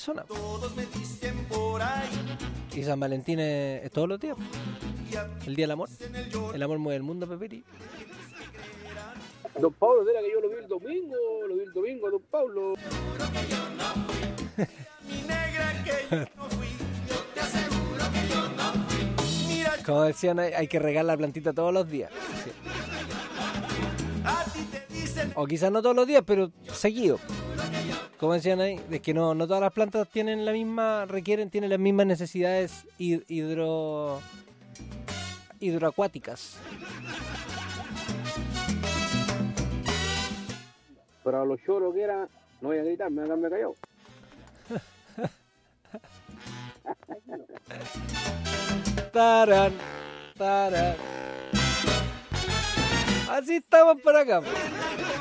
persona. Y San Valentín es todos los días. El día del amor. El amor mueve el mundo, Peperi. Don Pablo, era que yo lo vi el domingo, don Pablo. Como decían, hay que regar la plantita todos los días. Sí. O quizás no todos los días, pero seguido. Como decían ahí, es que no todas las plantas tienen tienen las mismas necesidades hidroacuáticas. Pero a los choros que era, no voy a gritar, me voy a quedarme callado. Tarán, tarán. Así estamos por acá.